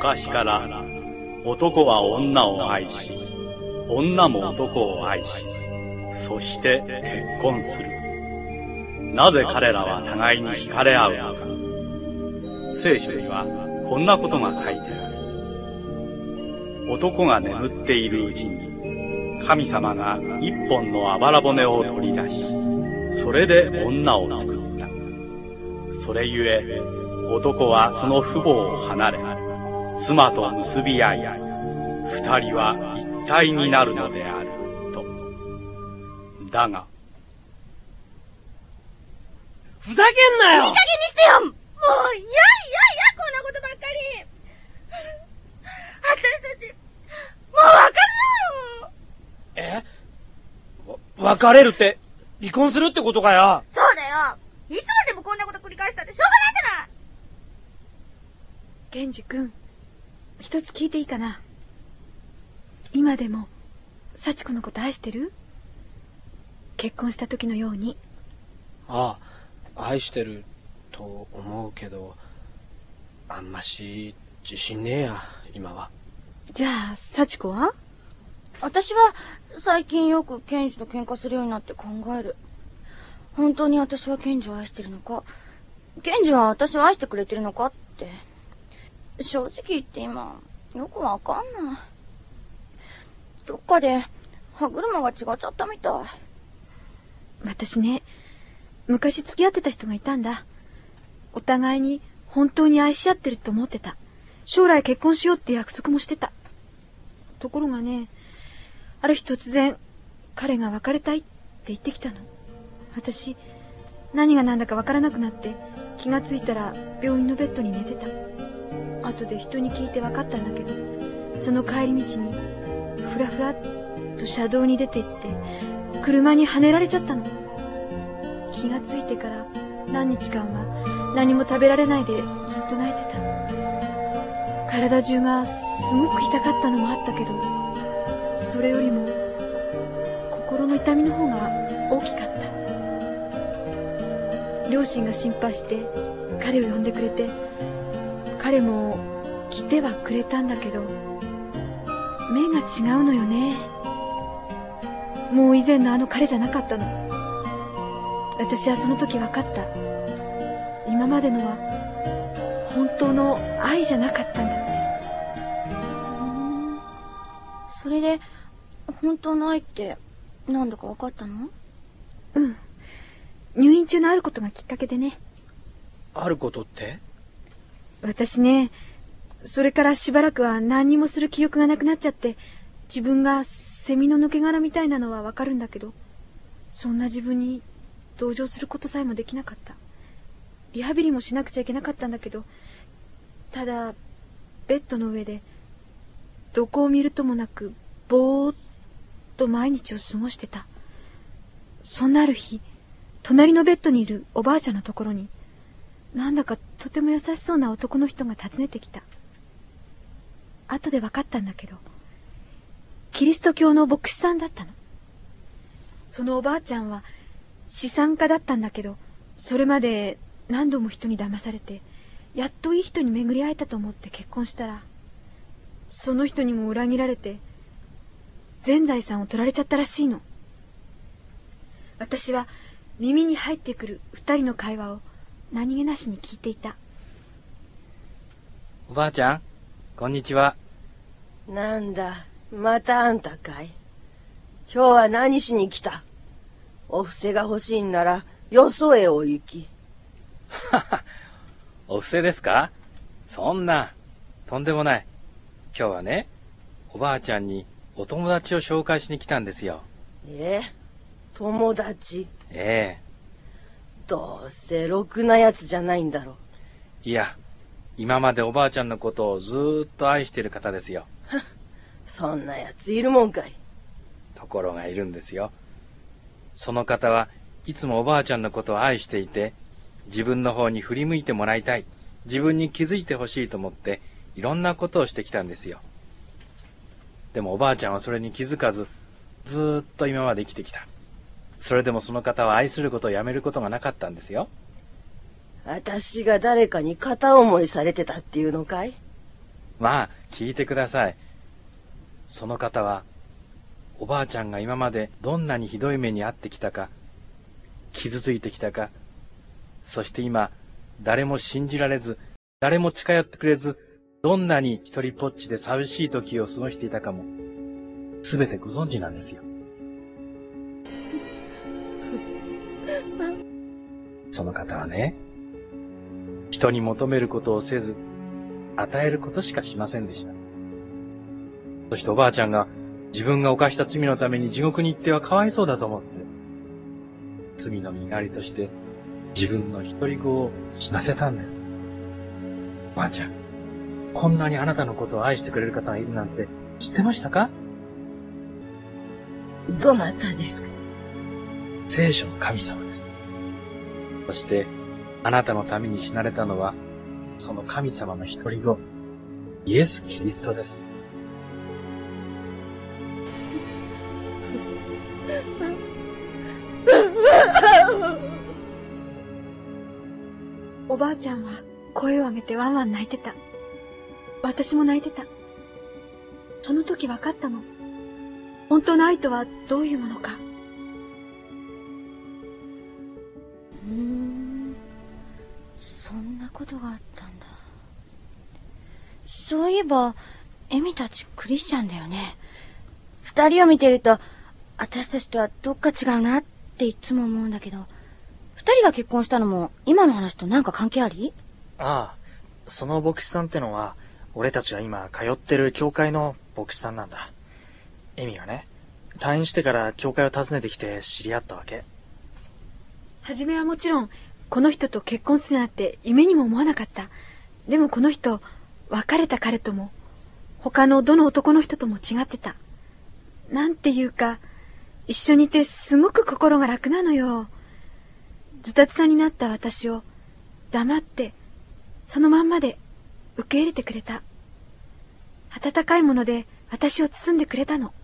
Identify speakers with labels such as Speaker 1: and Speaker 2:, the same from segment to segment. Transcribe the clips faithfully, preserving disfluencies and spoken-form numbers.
Speaker 1: 昔から男は女を愛し、女も男を愛し、そして結婚する。なぜ彼らは互いに惹かれ合うのか。聖書にはこんなことが書いてある。男が眠っているうちに神様が一本のあばら骨を取り出し、それで女を作った。それゆえ男はその父母を離れ、妻と結び合い、二人は一体になるのであると。だが、
Speaker 2: ふざけんなよ。
Speaker 3: いい加減にしてよ。もういやいやいや、こんなことばっかり。私たちもう別れようよ。
Speaker 2: え？わ別れるって離婚するってことかよ。
Speaker 3: そうだよ。いつまでもこんなこと繰り返したってしょうがないじゃない。
Speaker 4: ケンジ君、一つ聞いていいかな。今でも幸子のこと愛してる？結婚した時のように。
Speaker 2: ああ、愛してると思うけど、あんまし自信ねえや今は。
Speaker 4: じゃあ幸子は？
Speaker 5: 私は最近よくケンジと喧嘩するようになって考える。本当に私はケンジを愛してるのか、ケンジは私を愛してくれてるのかって。正直言って今よくわかんない。どっかで歯車が違っちゃったみたい。
Speaker 4: 私ね、昔付き合ってた人がいたんだ。お互いに本当に愛し合ってると思ってた。将来結婚しようって約束もしてた。ところがね、ある日突然彼が別れたいって言ってきたの。私何が何だかわからなくなって、気がついたら病院のベッドに寝てた。後で人に聞いて分かったんだけど、その帰り道にふらふらっと車道に出て行って車にはねられちゃったの。気がついてから何日間は何も食べられないでずっと泣いてた。体中がすごく痛かったのもあったけど、それよりも心の痛みの方が大きかった。両親が心配して彼を呼んでくれて、彼も来てはくれたんだけど、目が違うのよね。もう以前のあの彼じゃなかったの。私はその時分かった。今までのは本当の愛じゃなかったんだって。
Speaker 5: それで本当の愛って何だか分かったの？
Speaker 4: うん、入院中のあることがきっかけでね。
Speaker 2: あることって？
Speaker 4: 私ね、それからしばらくは何にもする気力がなくなっちゃって、自分がセミの抜け殻みたいなのはわかるんだけど、そんな自分に同情することさえもできなかった。リハビリもしなくちゃいけなかったんだけど、ただベッドの上でどこを見るともなくぼーっと毎日を過ごしてた。そんなある日、隣のベッドにいるおばあちゃんのところに、なんだかとても優しそうな男の人が訪ねてきた。後で分かったんだけど、キリスト教の牧師さんだったの。そのおばあちゃんは資産家だったんだけど、それまで何度も人に騙されて、やっといい人に巡り会えたと思って結婚したら、その人にも裏切られて全財産を取られちゃったらしいの。私は耳に入ってくる二人の会話を何気なしに聞いていた。
Speaker 6: おばあちゃん、こんにちは。
Speaker 7: なんだ、またあんたかい。今日は何しに来た？お布施が欲しいんならよそへお行き。
Speaker 6: お布施ですか？そんな、とんでもない。今日はね、おばあちゃんにお友達を紹介しに来たんですよ。
Speaker 7: え？友達？
Speaker 6: ええ。
Speaker 7: どうせろくなやつじゃないんだろ。
Speaker 6: いや、今までおばあちゃんのことをずーっと愛している方ですよ。
Speaker 7: そんなやついるもんかい。
Speaker 6: ところがいるんですよ。その方はいつもおばあちゃんのことを愛していて、自分の方に振り向いてもらいたい、自分に気づいてほしいと思っていろんなことをしてきたんですよ。でもおばあちゃんはそれに気づかず、ずーっと今まで生きてきた。それでもその方は愛することをやめることがなかったんですよ。
Speaker 7: 私が誰かに片思いされてたっていうのかい？
Speaker 6: まあ、聞いてください。その方は、おばあちゃんが今までどんなにひどい目に遭ってきたか、傷ついてきたか、そして今、誰も信じられず、誰も近寄ってくれず、どんなに一人ぽっちで寂しい時を過ごしていたかも、すべてご存知なんですよ。その方はね、人に求めることをせず、与えることしかしませんでした。そしておばあちゃんが自分が犯した罪のために地獄に行ってはかわいそうだと思って、罪の身代わりとして自分の一人子を死なせたんです。おばあちゃん、こんなにあなたのことを愛してくれる方がいるなんて知ってましたか？
Speaker 7: どなたですか？
Speaker 6: 聖書の神様です。そして、あなたのために死なれたのは、その神様の一人子、イエス・キリストです。
Speaker 4: おばあちゃんは声を上げてワンワン泣いてた。私も泣いてた。その時分かったの。本当の愛とはどういうものか。
Speaker 5: うーん、そんなことがあったんだ。そういえばエミたちクリスチャンだよね。二人を見てると私たちとはどっか違うなっていつも思うんだけど、二人が結婚したのも今の話と何か関係あり？
Speaker 8: ああ、その牧師さんってのは俺たちが今通ってる教会の牧師さんなんだ。エミがね、退院してから教会を訪ねてきて知り合ったわけ。
Speaker 4: 初めはもちろんこの人と結婚するなんて夢にも思わなかった。でもこの人、別れた彼とも他のどの男の人とも違ってた。なんていうか、一緒にいてすごく心が楽なのよ。ズタズタになった私を黙ってそのまんまで受け入れてくれた。温かいもので私を包んでくれたの。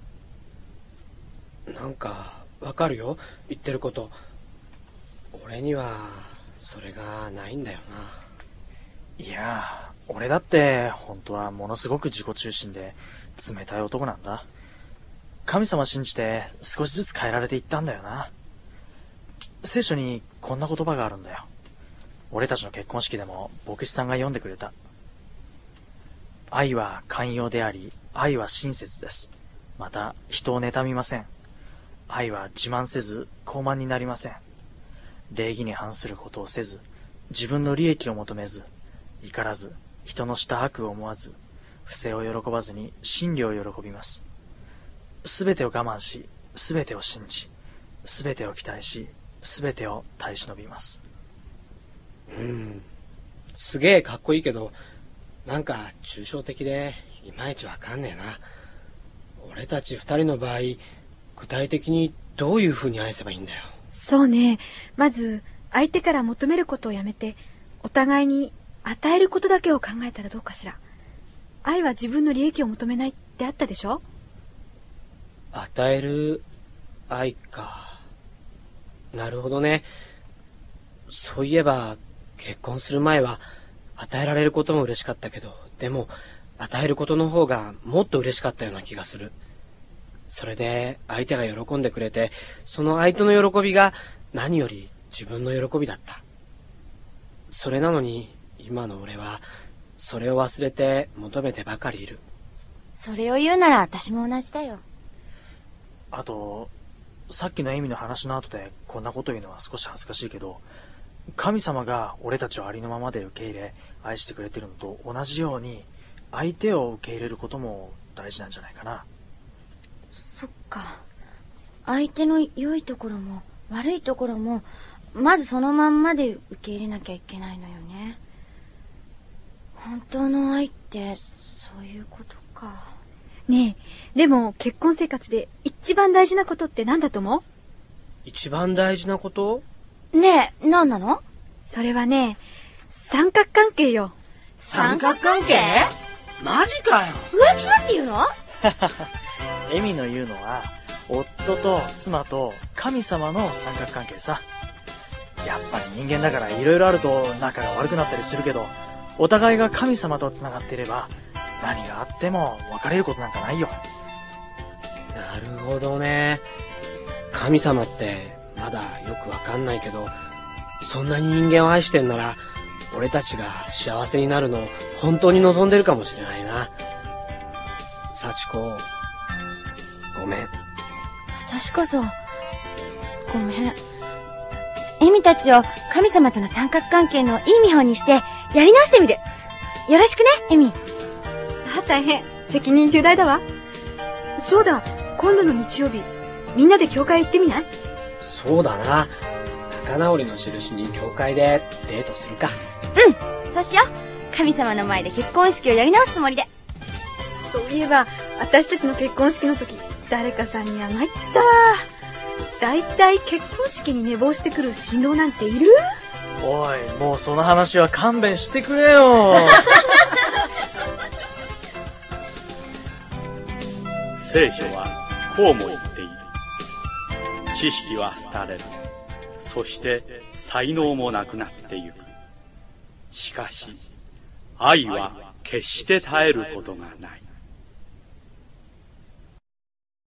Speaker 2: なんかわかるよ、言ってること。俺にはそれがないんだよな。
Speaker 8: いや、俺だって本当はものすごく自己中心で冷たい男なんだ。神様信じて少しずつ変えられていったんだよな。聖書にこんな言葉があるんだよ。俺たちの結婚式でも牧師さんが読んでくれた。愛は寛容であり、愛は親切です。また人を妬みません。愛は自慢せず傲慢になりません。礼儀に反することをせず、自分の利益を求めず、怒らず、人のした悪を思わず、不正を喜ばずに真理を喜びます。すべてを我慢し、すべてを信じ、すべてを期待し、すべてを耐え忍びます。
Speaker 2: うん、すげえかっこいいけど、なんか抽象的でいまいちわかんねえな。俺たち二人の場合、具体的にどういうふうに愛せばいいんだよ。
Speaker 4: そうね、まず相手から求めることをやめて、お互いに与えることだけを考えたらどうかしら。愛は自分の利益を求めないってあったでしょ。
Speaker 2: 与える愛か。なるほどね。そういえば結婚する前は与えられることも嬉しかったけど、でも与えることの方がもっと嬉しかったような気がする。それで相手が喜んでくれて、その相手の喜びが何より自分の喜びだった。それなのに今の俺はそれを忘れて求めてばかりいる。
Speaker 5: それを言うなら私も同じだよ。
Speaker 8: あと、さっきのエミの話の後でこんなこと言うのは少し恥ずかしいけど、神様が俺たちをありのままで受け入れ愛してくれてるのと同じように、相手を受け入れることも大事なんじゃないかな。
Speaker 5: そっか。相手の良いところも悪いところもまずそのまんまで受け入れなきゃいけないのよね。本当の愛ってそういうことか。
Speaker 4: ねえ、でも結婚生活で一番大事なことって何だと思う？
Speaker 2: 一番大事なこと？
Speaker 5: ねえ、何なの？
Speaker 4: それはね、三角関係よ。
Speaker 7: 三角関係？マジかよ。
Speaker 5: 浮気だって言うの？
Speaker 8: エミの言うのは、夫と妻と神様の三角関係さ。やっぱり人間だからいろいろあると仲が悪くなったりするけど、お互いが神様とつながっていれば何があっても別れることなんかないよ。
Speaker 2: なるほどね。神様ってまだよくわかんないけど、そんなに人間を愛してんなら、俺たちが幸せになるのを本当に望んでるかもしれないな。幸子、ごめん。
Speaker 5: 私こそ、ごめん。エミたちを神様との三角関係のいい見本にして、やり直してみる。よろしくね、エミ。
Speaker 4: さあ大変、責任重大だわ。そうだ、今度の日曜日、みんなで教会行ってみない？
Speaker 2: そうだな。仲直りの印に教会でデートするか。
Speaker 5: うん、そうしよう。神様の前で結婚式をやり直すつもりで。
Speaker 4: そういえば、私たちの結婚式の時、誰かさんには参ったわ。だいたい結婚式に寝坊してくる新郎なんている？
Speaker 8: おい、もうその話は勘弁してくれよ。
Speaker 1: 聖書はこうも言っている。知識は廃れる。そして才能もなくなってゆく。しかし愛は決して絶えることがない。